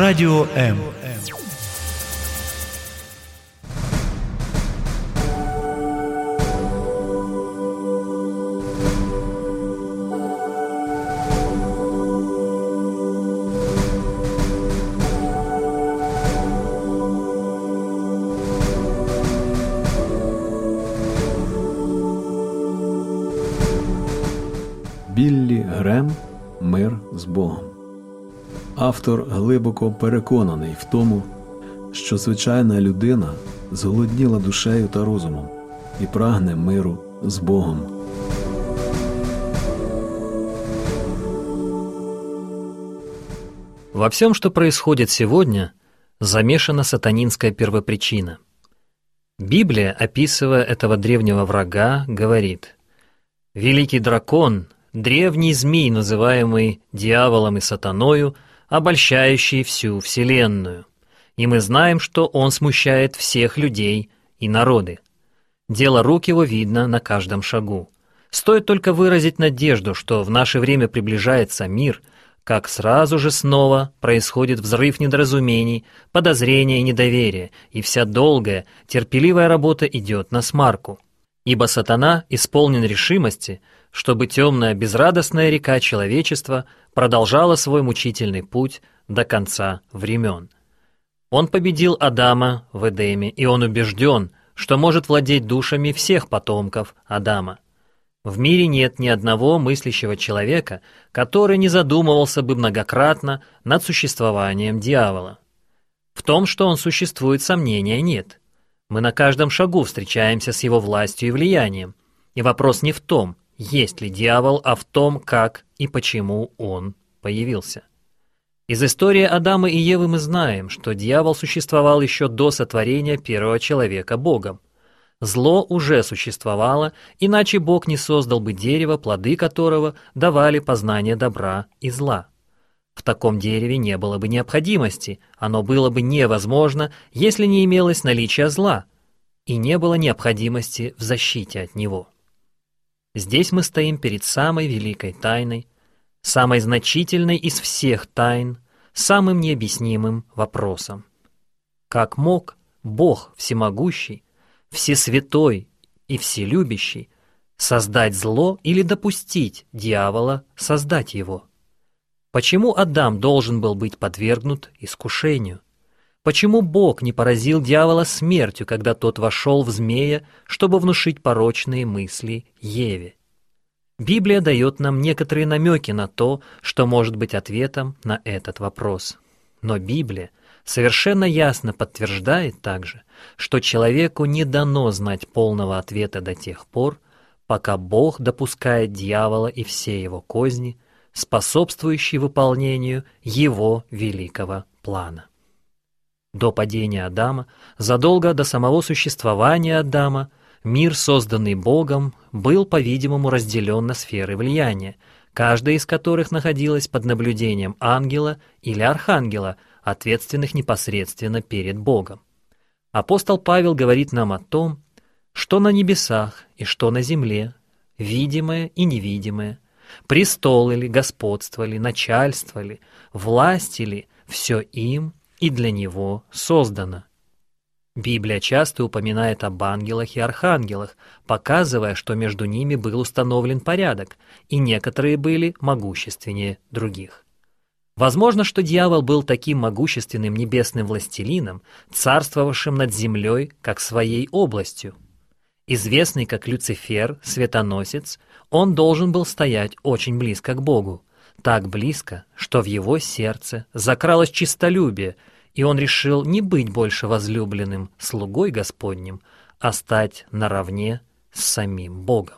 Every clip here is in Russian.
Радио М. Біллі Грем «Мир з Богом». Автор глибоко переконаний в тому, що звичайна людина зголодніла душею та розумом і прагне миру з Богом. Во всем, что происходит сегодня, замешана сатанинская первопричина. Библия, описывая этого древнего врага, говорит: «Великий дракон, древний змей, называемый дьяволом и сатаною, обольщающий всю вселенную. И мы знаем, что он смущает всех людей и народы. Дело рук его видно на каждом шагу. Стоит только выразить надежду, что в наше время приближается мир, как сразу же снова происходит взрыв недоразумений, подозрения и недоверия, и вся долгая, терпеливая работа идет на смарку. Ибо сатана исполнен решимости, чтобы темная безрадостная река человечества продолжала свой мучительный путь до конца времен. Он победил Адама в Эдеме, и он убежден, что может владеть душами всех потомков Адама. В мире нет ни одного мыслящего человека, который не задумывался бы многократно над существованием дьявола. В том, что он существует, сомнения нет. Мы на каждом шагу встречаемся с его властью и влиянием. И вопрос не в том, есть ли дьявол, а в том, как и почему он появился. Из истории Адама и Евы мы знаем, что дьявол существовал еще до сотворения первого человека Богом. Зло уже существовало, иначе Бог не создал бы дерево, плоды которого давали познание добра и зла. В таком дереве не было бы необходимости, оно было бы невозможно, если не имелось наличия зла, и не было необходимости в защите от него. Здесь мы стоим перед самой великой тайной, самой значительной из всех тайн, самым необъяснимым вопросом. Как мог Бог всемогущий, всесвятой и вселюбящий создать зло или допустить дьявола создать его? Почему Адам должен был быть подвергнут искушению? Почему Бог не поразил дьявола смертью, когда тот вошел в змея, чтобы внушить порочные мысли Еве? Библия дает нам некоторые намеки на то, что может быть ответом на этот вопрос. Но Библия совершенно ясно подтверждает также, что человеку не дано знать полного ответа до тех пор, пока Бог допускает дьявола и все его козни, способствующие выполнению его великого плана. До падения Адама, задолго до самого существования Адама, мир, созданный Богом, был, по-видимому, разделен на сферы влияния, каждая из которых находилась под наблюдением ангела или архангела, ответственных непосредственно перед Богом. Апостол Павел говорит нам о том, что на небесах и что на земле, видимое и невидимое, престолы ли, господство ли, начальство ли, власти ли, все им и для него создано. Библия часто упоминает об ангелах и архангелах, показывая, что между ними был установлен порядок, и некоторые были могущественнее других. Возможно, что дьявол был таким могущественным небесным властелином, царствовавшим над землей как своей областью. Известный как Люцифер, светоносец, он должен был стоять очень близко к Богу, так близко, что в его сердце закралось честолюбие, и он решил не быть больше возлюбленным слугой Господним, а стать наравне с самим Богом.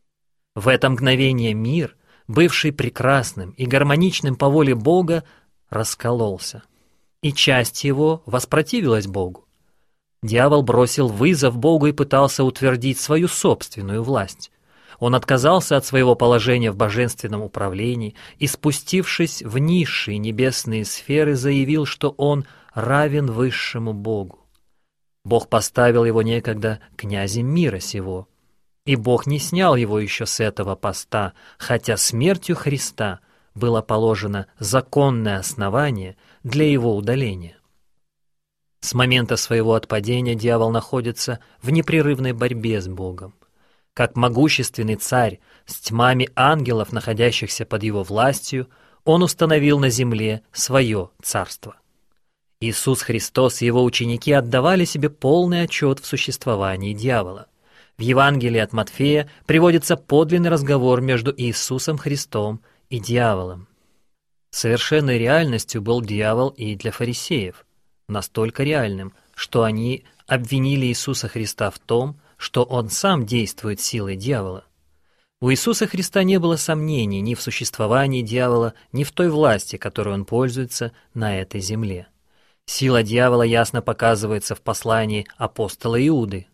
В это мгновение мир, бывший прекрасным и гармоничным по воле Бога, раскололся, и часть его воспротивилась Богу. Дьявол бросил вызов Богу и пытался утвердить свою собственную власть. Он отказался от своего положения в божественном управлении и, спустившись в низшие небесные сферы, заявил, что он равен высшему Богу. Бог поставил его некогда князем мира сего, и Бог не снял его еще с этого поста, хотя смертью Христа было положено законное основание для его удаления. С момента своего отпадения дьявол находится в непрерывной борьбе с Богом. Как могущественный царь с тьмами ангелов, находящихся под его властью, он установил на земле свое царство. Иисус Христос и его ученики отдавали себе полный отчет в существовании дьявола. В Евангелии от Матфея приводится подлинный разговор между Иисусом Христом и дьяволом. Совершенной реальностью был дьявол и для фарисеев, настолько реальным, что они обвинили Иисуса Христа в том, что он сам действует силой дьявола. У Иисуса Христа не было сомнений ни в существовании дьявола, ни в той власти, которой он пользуется на этой земле. Сила дьявола ясно показывается в послании апостола Иуды.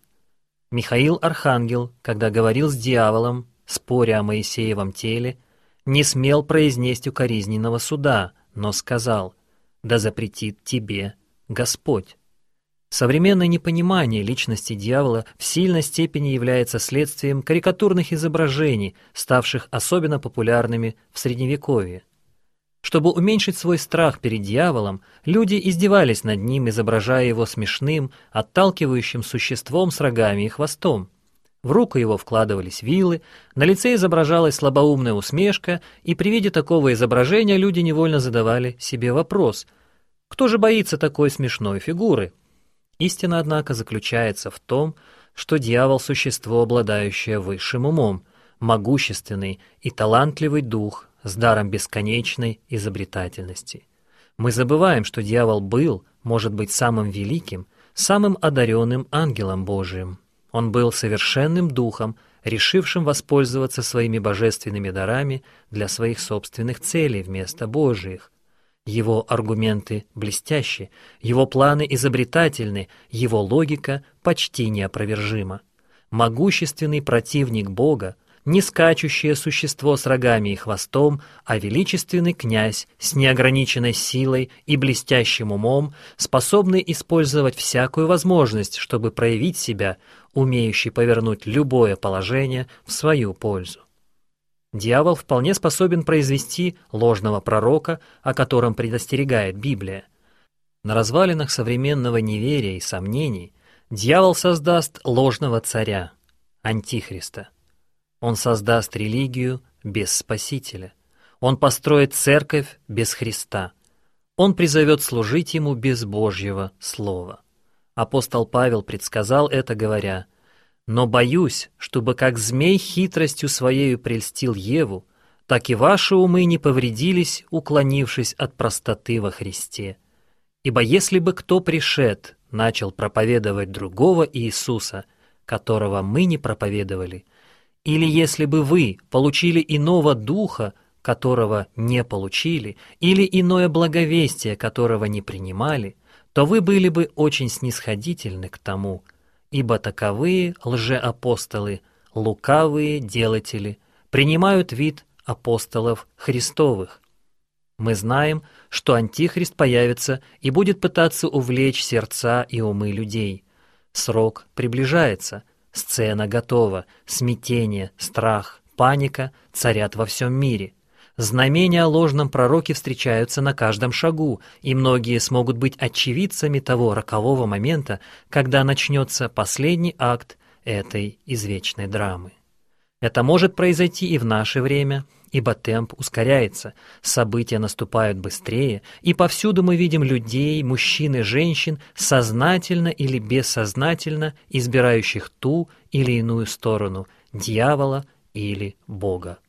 Михаил Архангел, когда говорил с дьяволом, споря о Моисеевом теле, не смел произнести укоризненного суда, но сказал: «Да запретит тебе Господь». Современное непонимание личности дьявола в сильной степени является следствием карикатурных изображений, ставших особенно популярными в Средневековье. Чтобы уменьшить свой страх перед дьяволом, люди издевались над ним, изображая его смешным, отталкивающим существом с рогами и хвостом. В руку его вкладывались вилы, на лице изображалась слабоумная усмешка, и при виде такого изображения люди невольно задавали себе вопрос: кто же боится такой смешной фигуры? Истина, однако, заключается в том, что дьявол – существо, обладающее высшим умом, могущественный и талантливый дух с даром бесконечной изобретательности. Мы забываем, что дьявол был, может быть, самым великим, самым одаренным ангелом Божиим. Он был совершенным духом, решившим воспользоваться своими божественными дарами для своих собственных целей вместо Божиих. Его аргументы блестящи, его планы изобретательны, его логика почти неопровержима. Могущественный противник Бога, не скачущее существо с рогами и хвостом, а величественный князь с неограниченной силой и блестящим умом, способный использовать всякую возможность, чтобы проявить себя, умеющий повернуть любое положение в свою пользу. Дьявол вполне способен произвести ложного пророка, о котором предостерегает Библия. На развалинах современного неверия и сомнений дьявол создаст ложного царя, антихриста. Он создаст религию без Спасителя. Он построит церковь без Христа. Он призовет служить ему без Божьего Слова. Апостол Павел предсказал это, говоря: «Но боюсь, чтобы как змей хитростью своею прельстил Еву, так и ваши умы не повредились, уклонившись от простоты во Христе. Ибо если бы кто пришед, начал проповедовать другого Иисуса, которого мы не проповедовали, или если бы вы получили иного духа, которого не получили, или иное благовестие, которого не принимали, то вы были бы очень снисходительны к тому, ибо таковые лжеапостолы, лукавые делатели, принимают вид апостолов Христовых. Мы знаем, что Антихрист появится и будет пытаться увлечь сердца и умы людей. Срок приближается, сцена готова, смятение, страх, паника царят во всем мире. Знамения о ложном пророке встречаются на каждом шагу, и многие смогут быть очевидцами того рокового момента, когда начнется последний акт этой извечной драмы. Это может произойти и в наше время, ибо темп ускоряется, события наступают быстрее, и повсюду мы видим людей, мужчин и женщин, сознательно или бессознательно избирающих ту или иную сторону, дьявола или Бога.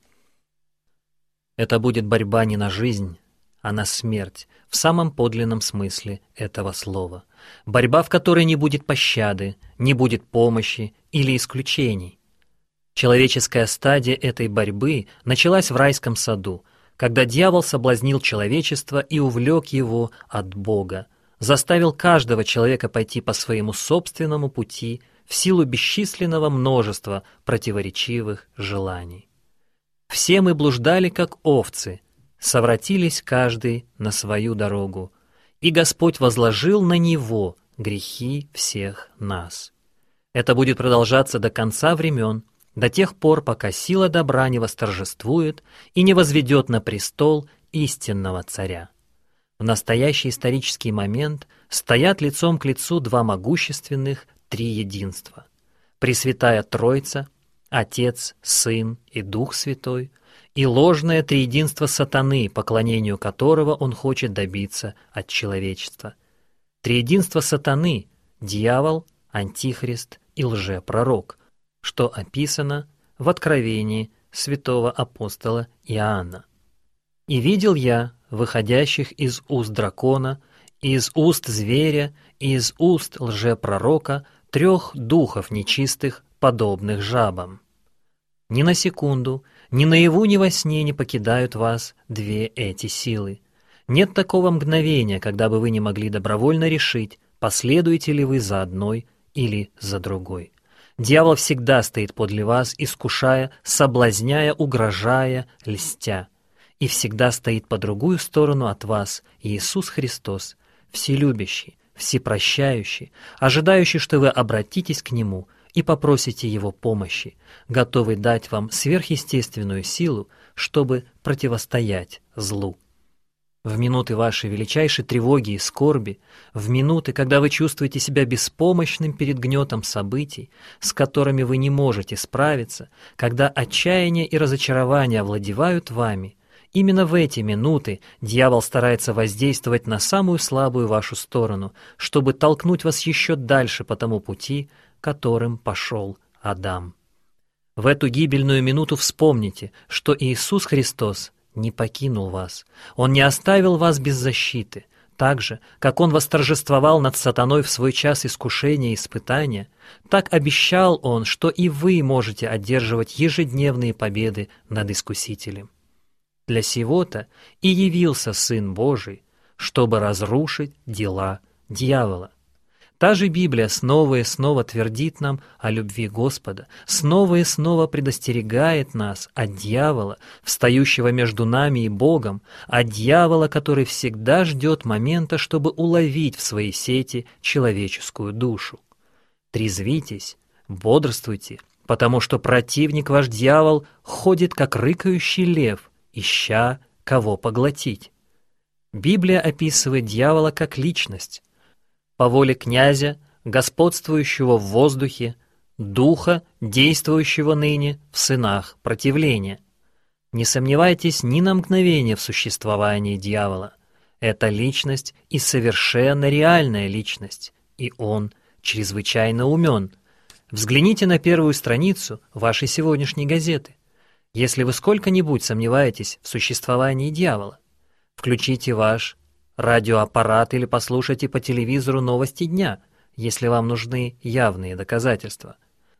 Это будет борьба не на жизнь, а на смерть, в самом подлинном смысле этого слова. Борьба, в которой не будет пощады, не будет помощи или исключений. Человеческая стадия этой борьбы началась в райском саду, когда дьявол соблазнил человечество и увлек его от Бога, заставил каждого человека пойти по своему собственному пути в силу бесчисленного множества противоречивых желаний. Все мы блуждали, как овцы, совратились каждый на свою дорогу, и Господь возложил на него грехи всех нас. Это будет продолжаться до конца времен, до тех пор, пока сила добра не восторжествует и не возведет на престол истинного царя. В настоящий исторический момент стоят лицом к лицу два могущественных триединства. Пресвятая Троица, Отец, Сын и Дух Святой, и ложное триединство сатаны, поклонению которого он хочет добиться от человечества. Триединство сатаны – дьявол, антихрист и лжепророк, что описано в Откровении святого апостола Иоанна. «И видел я выходящих из уст дракона, из уст зверя, и из уст лжепророка 3 духов нечистых, подобных жабам. Ни на секунду, ни наяву, ни во сне не покидают вас 2 эти силы. Нет такого мгновения, когда бы вы не могли добровольно решить, последуете ли вы за одной или за другой. Дьявол всегда стоит подле вас, искушая, соблазняя, угрожая, льстя. И всегда стоит по другую сторону от вас Иисус Христос, вселюбящий, всепрощающий, ожидающий, что вы обратитесь к Нему и попросите Его помощи, готовый дать вам сверхъестественную силу, чтобы противостоять злу. В минуты вашей величайшей тревоги и скорби, в минуты, когда вы чувствуете себя беспомощным перед гнетом событий, с которыми вы не можете справиться, когда отчаяние и разочарование овладевают вами, именно в эти минуты дьявол старается воздействовать на самую слабую вашу сторону, чтобы толкнуть вас еще дальше по тому пути, которым пошел Адам. В эту гибельную минуту вспомните, что Иисус Христос не покинул вас. Он не оставил вас без защиты. Так же, как Он восторжествовал над сатаной в свой час искушения и испытания, так обещал Он, что и вы можете одерживать ежедневные победы над Искусителем. Для сего-то и явился Сын Божий, чтобы разрушить дела дьявола. Та же Библия снова и снова твердит нам о любви Господа, снова и снова предостерегает нас от дьявола, встающего между нами и Богом, от дьявола, который всегда ждет момента, чтобы уловить в свои сети человеческую душу. Трезвитесь, бодрствуйте, потому что противник ваш дьявол ходит, как рыкающий лев, ища кого поглотить. Библия описывает дьявола как личность, по воле князя, господствующего в воздухе, духа, действующего ныне в сынах противления. Не сомневайтесь ни на мгновение в существовании дьявола. Это личность и совершенно реальная личность, и он чрезвычайно умен. Взгляните на первую страницу вашей сегодняшней газеты. Если вы сколько-нибудь сомневаетесь в существовании дьявола, включите ваш радиоаппарат или послушайте по телевизору новости дня, если вам нужны явные доказательства.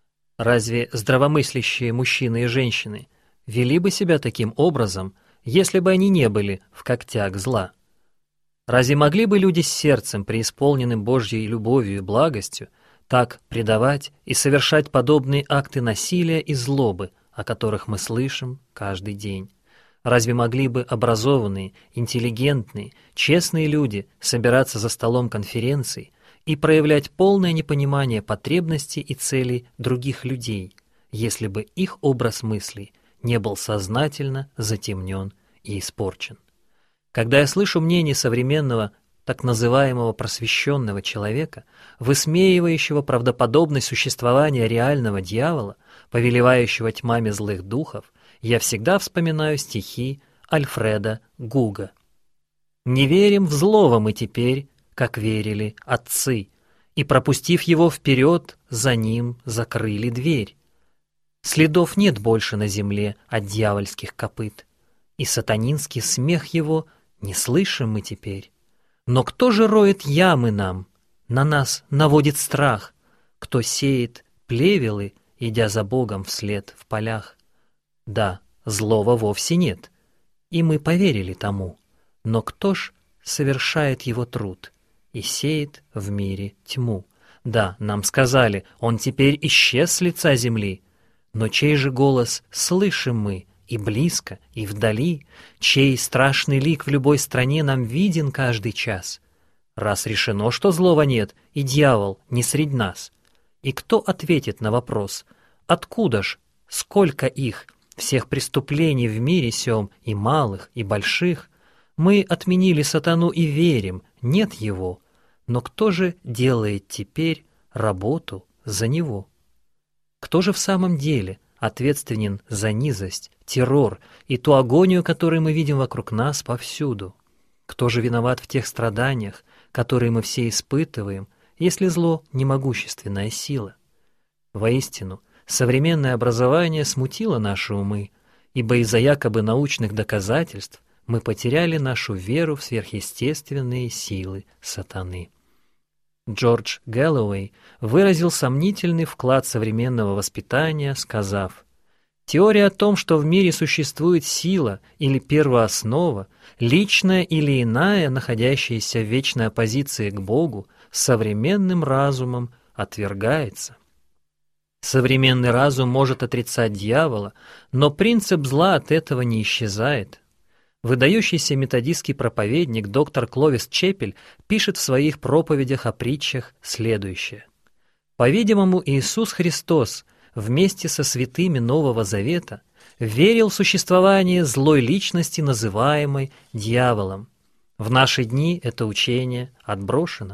Разве здравомыслящие мужчины и женщины вели бы себя таким образом, если бы они не были в когтях зла? Разве могли бы люди с сердцем, преисполненным Божьей любовью и благостью, так предавать и совершать подобные акты насилия и злобы, о которых мы слышим каждый день? Разве могли бы образованные, интеллигентные, честные люди собираться за столом конференций и проявлять полное непонимание потребностей и целей других людей, если бы их образ мыслей не был сознательно затемнен и испорчен? Когда я слышу мнение современного так называемого просвещенного человека, высмеивающего правдоподобность существования реального дьявола, повелевающего тьмами злых духов, я всегда вспоминаю стихи Альфреда Гуга. «Не верим в злого мы теперь, как верили отцы, и, пропустив его вперед, за ним закрыли дверь. Следов нет больше на земле от дьявольских копыт, и сатанинский смех его не слышим мы теперь. Но кто же роет ямы нам, на нас наводит страх, кто сеет плевелы, идя за Богом вслед в полях? Да, злого вовсе нет, и мы поверили тому, но кто ж совершает его труд и сеет в мире тьму? Да, нам сказали, он теперь исчез с лица земли, но чей же голос слышим мы и близко, и вдали, чей страшный лик в любой стране нам виден каждый час? Раз решено, что злого нет, и дьявол не средь нас, и кто ответит на вопрос, откуда ж Сколько их, всех преступлений в мире сём, и малых, и больших. Мы отменили сатану и верим, нет его. Но кто же делает теперь работу за него? Кто же в самом деле ответственен за низость, террор и ту агонию, которую мы видим вокруг нас повсюду? Кто же виноват в тех страданиях, которые мы все испытываем, если зло — немогущественная сила? Воистину, современное образование смутило наши умы, ибо из-за якобы научных доказательств мы потеряли нашу веру в сверхъестественные силы сатаны. Джордж Гэллоуэй выразил сомнительный вклад современного воспитания, сказав: «Теория о том, что в мире существует сила или первооснова, личная или иная, находящаяся в вечной оппозиции к Богу, современным разумом отвергается». Современный разум может отрицать дьявола, но принцип зла от этого не исчезает. Выдающийся методистский проповедник доктор Кловис Чепель пишет в своих проповедях о притчах следующее. «По-видимому, Иисус Христос вместе со святыми Нового Завета верил в существование злой личности, называемой дьяволом. В наши дни это учение отброшено.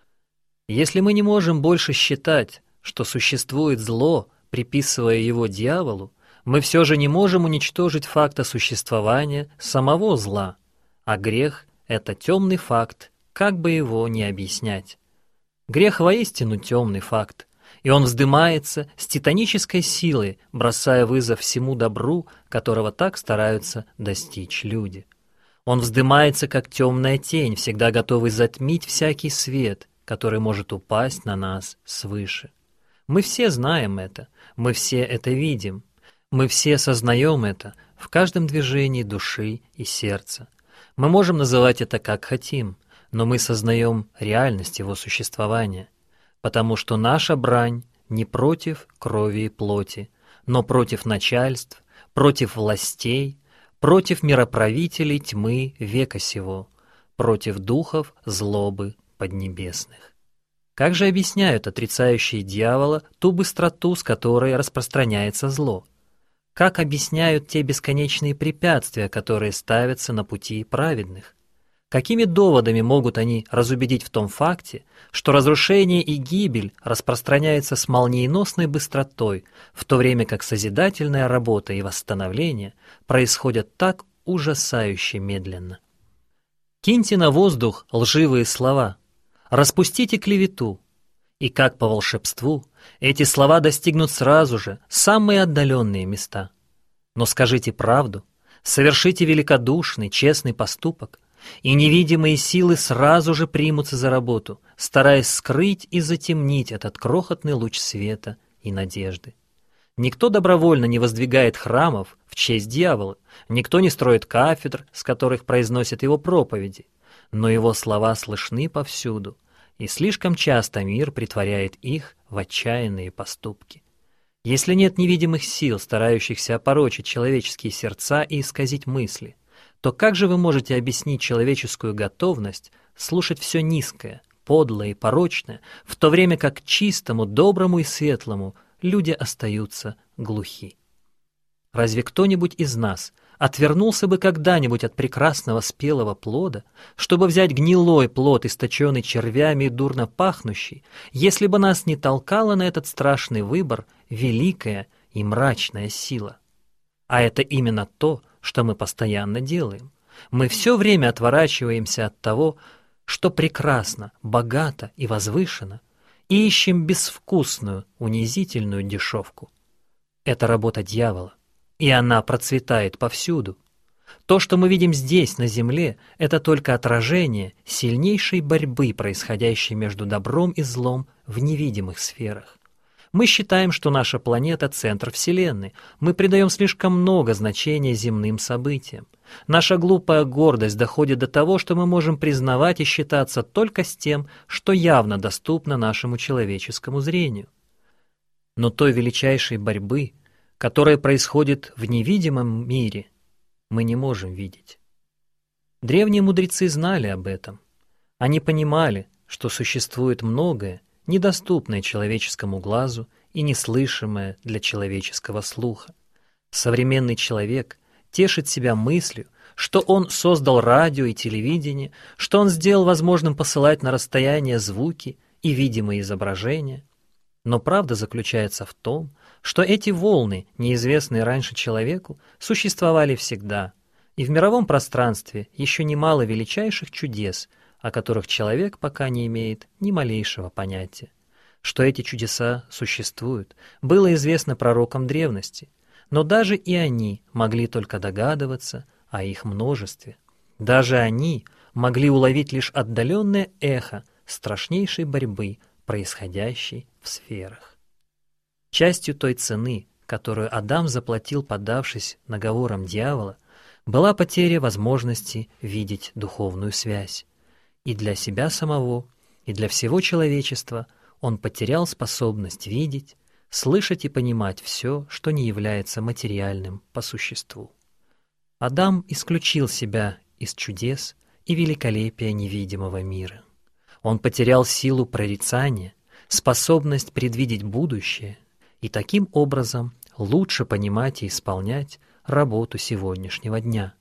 Если мы не можем больше считать, что существует зло, приписывая его дьяволу, мы все же не можем уничтожить факта существования самого зла, а грех — это темный факт, как бы его ни объяснять. Грех воистину темный факт, и он вздымается с титанической силой, бросая вызов всему добру, которого так стараются достичь люди. Он вздымается, как темная тень, всегда готовый затмить всякий свет, который может упасть на нас свыше. Мы все знаем это, мы все это видим. Мы все сознаем это в каждом движении души и сердца. Мы можем называть это как хотим, но мы сознаем реальность его существования, потому что наша брань не против крови и плоти, но против начальств, против властей, против мироправителей тьмы века сего, против духов злобы поднебесных. Как же объясняют отрицающие дьявола ту быстроту, с которой распространяется зло? Как объясняют те бесконечные препятствия, которые ставятся на пути праведных? Какими доводами могут они разубедить в том факте, что разрушение и гибель распространяются с молниеносной быстротой, в то время как созидательная работа и восстановление происходят так ужасающе медленно? Киньте на воздух лживые слова, распустите клевету, и как по волшебству эти слова достигнут сразу же самые отдаленные места. Но скажите правду, совершите великодушный, честный поступок, и невидимые силы сразу же примутся за работу, стараясь скрыть и затемнить этот крохотный луч света и надежды. Никто добровольно не воздвигает храмов в честь дьявола, никто не строит кафедр, с которых произносят его проповеди, но его слова слышны повсюду, и слишком часто мир претворяет их в отчаянные поступки. Если нет невидимых сил, старающихся опорочить человеческие сердца и исказить мысли, то как же вы можете объяснить человеческую готовность слушать все низкое, подлое и порочное, в то время как к чистому, доброму и светлому люди остаются глухи? Разве кто-нибудь из нас отвернулся бы когда-нибудь от прекрасного спелого плода, чтобы взять гнилой плод, источенный червями и дурно пахнущий, если бы нас не толкала на этот страшный выбор великая и мрачная сила? А это именно то, что мы постоянно делаем. Мы все время отворачиваемся от того, что прекрасно, богато и возвышено, и ищем безвкусную, унизительную дешевку. Это работа дьявола, и она процветает повсюду. То, что мы видим здесь, на земле, это только отражение сильнейшей борьбы, происходящей между добром и злом в невидимых сферах. Мы считаем, что наша планета — центр Вселенной. Мы придаем слишком много значения земным событиям. Наша глупая гордость доходит до того, что мы можем признавать и считаться только с тем, что явно доступно нашему человеческому зрению. Но той величайшей борьбы, которая происходит в невидимом мире, мы не можем видеть. Древние мудрецы знали об этом. Они понимали, что существует многое, недоступное человеческому глазу и неслышимое для человеческого слуха. Современный человек тешит себя мыслью, что он создал радио и телевидение, что он сделал возможным посылать на расстояние звуки и видимые изображения. Но правда заключается в том, что эти волны, неизвестные раньше человеку, существовали всегда, и в мировом пространстве еще немало величайших чудес, о которых человек пока не имеет ни малейшего понятия. Что эти чудеса существуют, было известно пророкам древности, но даже и они могли только догадываться о их множестве. Даже они могли уловить лишь отдаленное эхо страшнейшей борьбы, происходящей в сферах. Частью той цены, которую Адам заплатил, поддавшись наговорам дьявола, была потеря возможности видеть духовную связь. И для себя самого, и для всего человечества он потерял способность видеть, слышать и понимать все, что не является материальным по существу. Адам исключил себя из чудес и великолепия невидимого мира. Он потерял силу прорицания, способность предвидеть будущее и таким образом лучше понимать и исполнять работу сегодняшнего дня.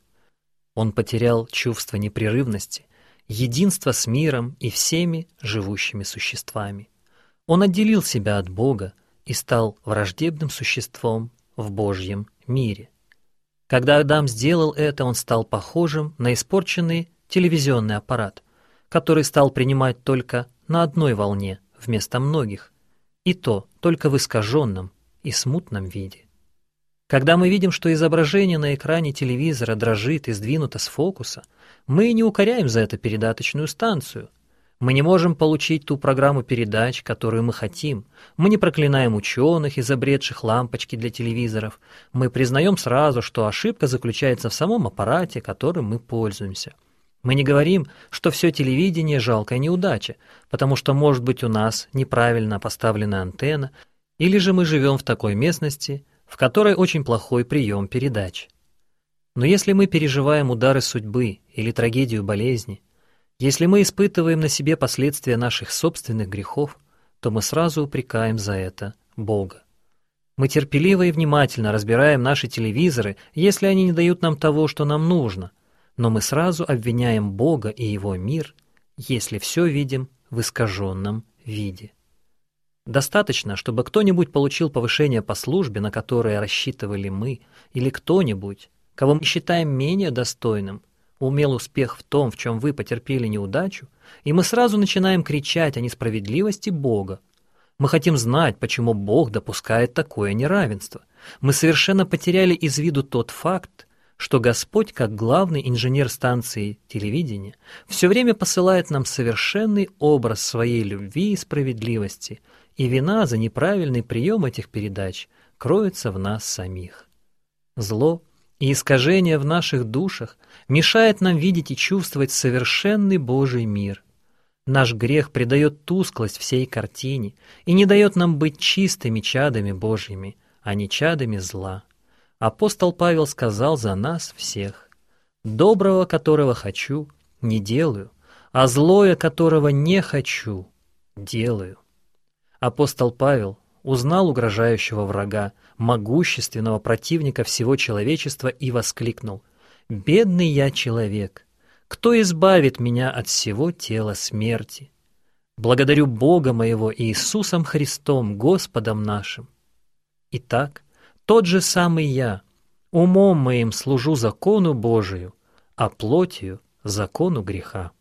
Он потерял чувство непрерывности, единство с миром и всеми живущими существами. Он отделил себя от Бога и стал враждебным существом в Божьем мире. Когда Адам сделал это, он стал похожим на испорченный телевизионный аппарат, который стал принимать только на одной волне вместо многих, и то только в искаженном и смутном виде. Когда мы видим, что изображение на экране телевизора дрожит и сдвинуто с фокуса, мы не укоряем за это передаточную станцию. Мы не можем получить ту программу передач, которую мы хотим. Мы не проклинаем ученых, изобретших лампочки для телевизоров. Мы признаем сразу, что ошибка заключается в самом аппарате, которым мы пользуемся. Мы не говорим, что все телевидение – жалкая неудача, потому что, может быть, у нас неправильно поставлена антенна, или же мы живем в такой местности, в которой очень плохой прием передач. Но если мы переживаем удары судьбы или трагедию болезни, если мы испытываем на себе последствия наших собственных грехов, то мы сразу упрекаем за это Бога. Мы терпеливо и внимательно разбираем наши телевизоры, если они не дают нам того, что нам нужно, но мы сразу обвиняем Бога и Его мир, если все видим в искаженном виде. Достаточно, чтобы кто-нибудь получил повышение по службе, на которое рассчитывали мы, или кто-нибудь, кого мы считаем менее достойным, умел успех в том, в чем вы потерпели неудачу, и мы сразу начинаем кричать о несправедливости Бога. Мы хотим знать, почему Бог допускает такое неравенство. Мы совершенно потеряли из виду тот факт, что Господь, как главный инженер станции телевидения, все время посылает нам совершенный образ своей любви и справедливости, и вина за неправильный прием этих передач кроется в нас самих. Зло и искажение в наших душах мешает нам видеть и чувствовать совершенный Божий мир. Наш грех придает тусклость всей картине и не дает нам быть чистыми чадами Божьими, а не чадами зла. Апостол Павел сказал за нас всех: «Доброго, которого хочу, не делаю, а злое, которого не хочу, делаю». Апостол Павел узнал угрожающего врага, могущественного противника всего человечества и воскликнул: «Бедный я человек! Кто избавит меня от всего тела смерти? Благодарю Бога моего Иисусом Христом, Господом нашим». Итак, тот же самый я, умом моим служу закону Божию, а плотью — закону греха.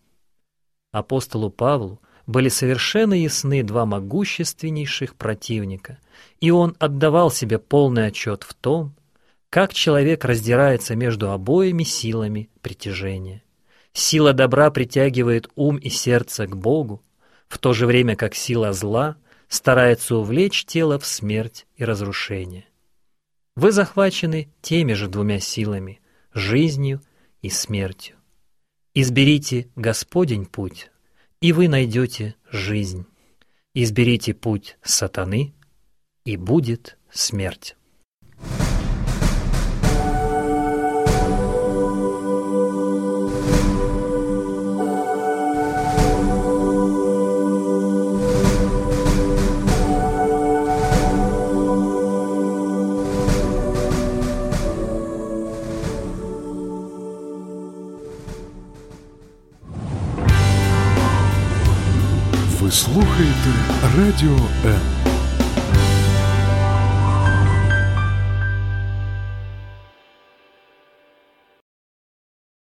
Апостолу Павлу были совершенно ясны два могущественнейших противника, и он отдавал себе полный отчет в том, как человек раздирается между обоими силами притяжения. Сила добра притягивает ум и сердце к Богу, в то же время как сила зла старается увлечь тело в смерть и разрушение. Вы захвачены теми же двумя силами – жизнью и смертью. Изберите Господень путь, и вы найдете жизнь. Изберите путь сатаны, и будет смерть. Ви слухаєте Радіо М.